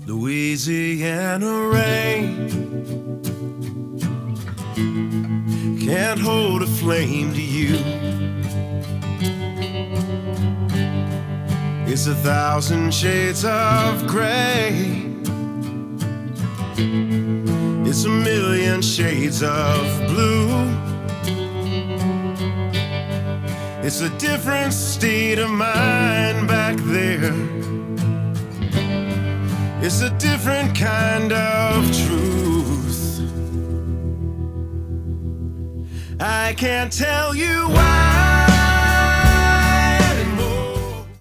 Louisiana rain can't hold a flame to you. It's 1,000 shades of gray. It's 1,000,000 shades of blue. It's a different state of mind back there. It's a different kind of truth. I can't tell you why.